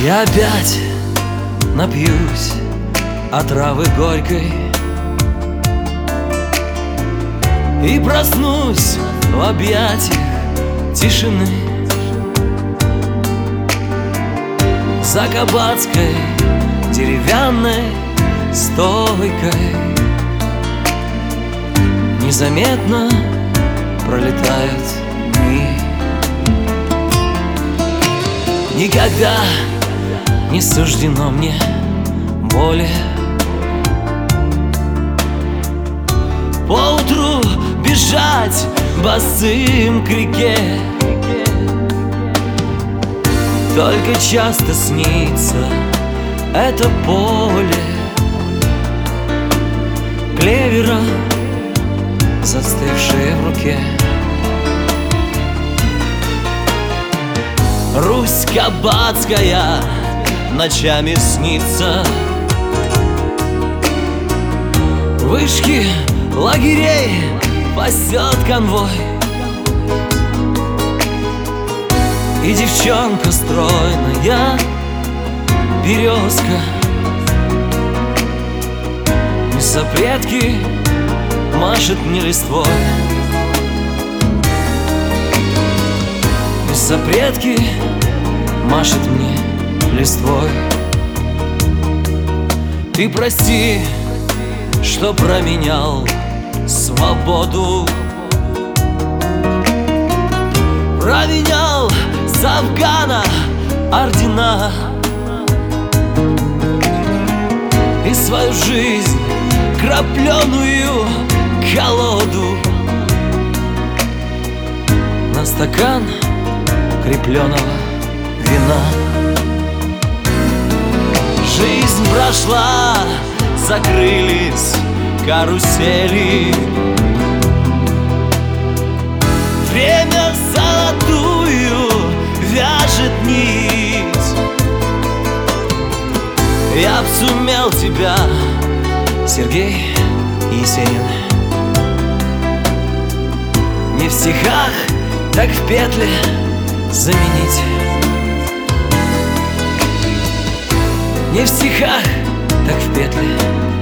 Я опять напьюсь отравы горькой и проснусь в объятиях тишины. За кабацкой деревянной стойкой незаметно пролетают дни. Никогда не суждено мне более поутру бежать босым к реке. Только часто снится это поле клевера, застывшее в руке. Русь кабацкая ночами снится, вышки лагерей пасет конвой, и девчонка стройная березка из сопредки машет мне листвой. Из сопредки машет мне листвой. Ты прости, что променял свободу, променял с Афгана ордена и свою жизнь крапленую колоду на стакан крепленого вина. Жизнь прошла, закрылись карусели, время золотую вяжет нить. Я б сумел тебя, Сергей Есенин, не в стихах, так в петле заменить. Не в стихах, так в петле